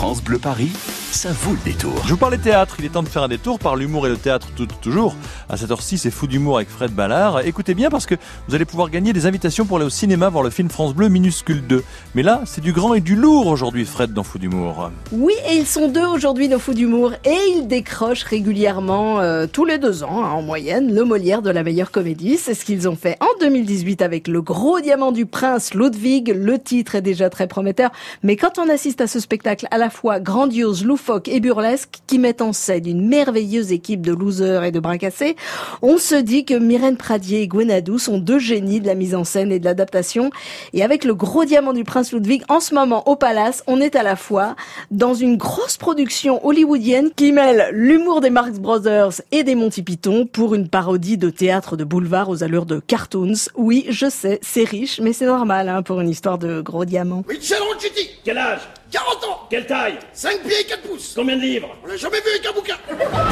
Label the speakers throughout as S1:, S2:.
S1: France Bleu Paris, ça vaut le détour.
S2: Je vous parlais théâtre, il est temps de faire un détour par l'humour et le théâtre toujours. À cette heure-ci, c'est Fou d'humour avec Fred Ballard. Écoutez bien parce que vous allez pouvoir gagner des invitations pour aller au cinéma voir le film France Bleu Minuscule 2. Mais là, c'est du grand et du lourd aujourd'hui, Fred, dans Fou d'humour.
S3: Oui, et ils sont deux aujourd'hui, nos Fous d'humour, et ils décrochent régulièrement, tous les 2 ans, en moyenne, le Molière de la meilleure comédie. C'est ce qu'ils ont fait en 2018 avec Le Gros Diamant du Prince Ludwig. Le titre est déjà très prometteur, mais quand on assiste à ce spectacle à la fois grandiose, loufoque et burlesque, qui met en scène une merveilleuse équipe de losers et de bras cassés, on se dit que Myrène Pradier et Gwenadou sont 2 génies de la mise en scène et de l'adaptation. Et avec Le Gros Diamant du Prince Ludwig, en ce moment au Palace, on est à la fois dans une grosse production hollywoodienne qui mêle l'humour des Marx Brothers et des Monty Python pour une parodie de théâtre de boulevard aux allures de cartoons. Oui, je sais, c'est riche, mais c'est normal pour une histoire de gros diamant.
S4: Richard Ronchetti.
S5: Quel âge?
S4: 40 ans.
S5: Quelle taille?
S4: 5 pieds et 4 pouces.
S5: Combien de livres?
S4: On l'a jamais vu avec un bouquin.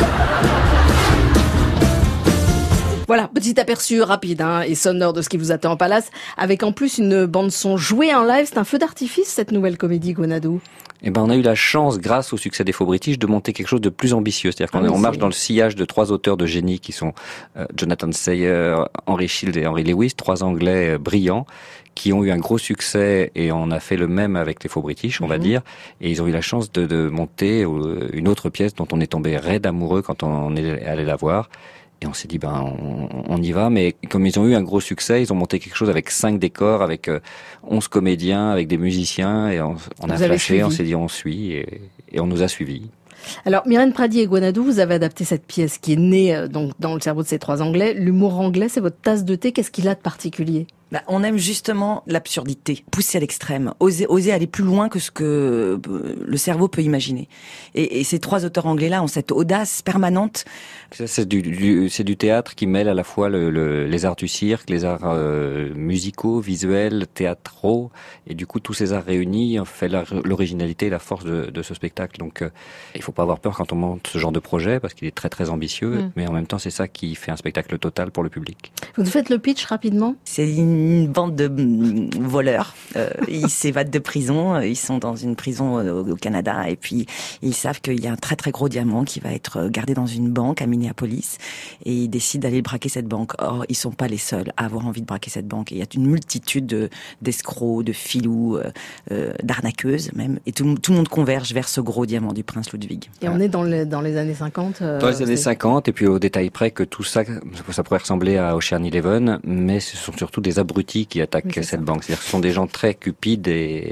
S3: Voilà, petit aperçu rapide et sonore de ce qui vous attend en Palace, avec en plus une bande-son jouée en live. C'est un feu d'artifice, cette nouvelle comédie, Gwenadou.
S6: On a eu la chance, grâce au succès des Faux British, de monter quelque chose de plus ambitieux. C'est-à-dire qu'on marche dans le sillage de 3 auteurs de génie qui sont Jonathan Sayer, Henry Shield et Henry Lewis, 3 Anglais brillants qui ont eu un gros succès, et on a fait le même avec les Faux British, on va dire. Et ils ont eu la chance de monter une autre pièce dont on est tombé raide amoureux quand on est allé la voir. Et on s'est dit, on y va. Mais comme ils ont eu un gros succès, ils ont monté quelque chose avec 5 décors, avec 11 comédiins, avec des musiciens. Et on a flashé, on s'est dit, on suit. Et on nous a suivis.
S3: Alors, Myrène Pradier et Gwenadou, vous avez adapté cette pièce qui est née donc dans le cerveau de ces 3 Anglais. L'humour anglais, c'est votre tasse de thé. Qu'est-ce qu'il a de particulier ?
S7: On aime justement l'absurdité, pousser à l'extrême, oser aller plus loin que ce que le cerveau peut imaginer. Et ces 3 auteurs anglais-là ont cette audace permanente.
S6: C'est du théâtre qui mêle à la fois les arts du cirque, les arts musicaux, visuels, théâtraux, et du coup tous ces arts réunis fait l'originalité et la force de ce spectacle. Donc il faut pas avoir peur quand on monte ce genre de projet, parce qu'il est très très ambitieux, mais en même temps c'est ça qui fait un spectacle total pour le public.
S3: Vous nous faites le pitch rapidement ?
S7: C'est une bande de voleurs. Ils s'évadent de prison. Ils sont dans une prison au Canada, et puis ils savent qu'il y a un très très gros diamant qui va être gardé dans une banque à Minneapolis, et ils décident d'aller braquer cette banque. Or, ils sont pas les seuls à avoir envie de braquer cette banque. Et il y a une multitude d'escrocs, de filous, d'arnaqueuses même, et tout le monde converge vers ce gros diamant du prince Ludwig.
S3: Et on est dans les années 50
S6: Dans les années 50, et puis au détail près que tout ça pourrait ressembler à Ocean Eleven, mais ce sont surtout des abrutis qui attaquent cette banque. C'est-à-dire que ce sont des gens très cupides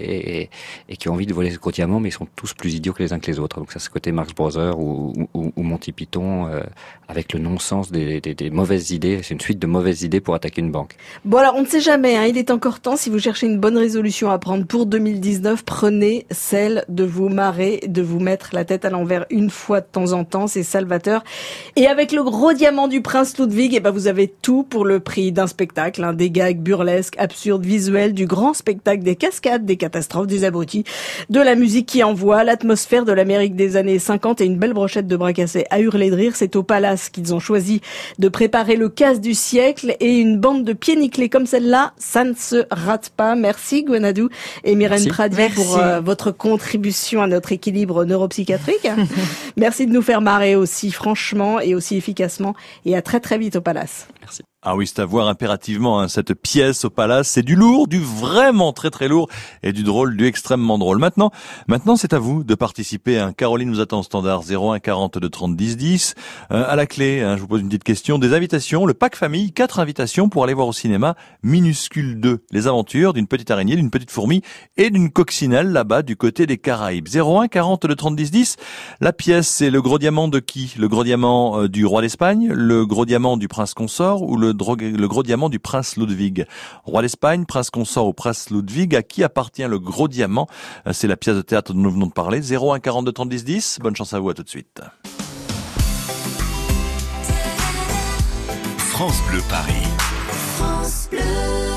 S6: et qui ont envie de voler ce gros diamant, mais ils sont tous plus idiots que les uns que les autres. Donc ça, c'est côté Marx Brothers ou Monty Python, avec le non-sens des mauvaises idées. C'est une suite de mauvaises idées pour attaquer une banque.
S3: Bon, alors on ne sait jamais, il est encore temps. Si vous cherchez une bonne résolution à prendre pour 2019, prenez celle de vous marrer, de vous mettre la tête à l'envers une fois de temps en temps. C'est salvateur. Et avec Le Gros Diamant du Prince Ludwig, vous avez tout pour le prix d'un spectacle, des gags burlesques, absurdes, visuels, du grand spectacle, des cascades, des catastrophes, des abrutis, de la musique qui envoie, l'atmosphère de l'Amérique des années 50 et une belle brochette de bras cassés à hurler de rire. C'est au Palace qu'ils ont choisi de préparer le casse du siècle, et une bande de pieds nickelés comme celle-là, ça ne se rate pas. Merci Gwenadou et Myrène Pradier pour votre contribution à notre équilibre neuropsychiatrique. Merci de nous faire marrer aussi franchement et aussi efficacement, et à très très vite au Palace.
S6: Merci.
S2: Ah oui, c'est à voir impérativement, cette pièce au Palace. C'est du lourd, du vraiment très très lourd, et du drôle, du extrêmement drôle. Maintenant, c'est à vous de participer. Caroline nous attend au standard 01 42 30 10 10. À la clé, je vous pose une petite question. Des invitations, le pack famille, 4 invitations pour aller voir au cinéma Minuscule 2. Les aventures d'une petite araignée, d'une petite fourmi et d'une coccinelle là-bas du côté des Caraïbes. 01 42 30 10 10. La pièce, c'est le gros diamant de qui? Le gros diamant du roi d'Espagne, le gros diamant du prince consort, ou le gros diamant du prince Ludwig. Roi d'Espagne, prince consort ou prince Ludwig, à qui appartient le gros diamant? C'est la pièce de théâtre dont nous venons de parler. 01 42 30 10 10. Bonne chance à vous, à tout de suite.
S1: France Bleu Paris.
S8: France Bleu.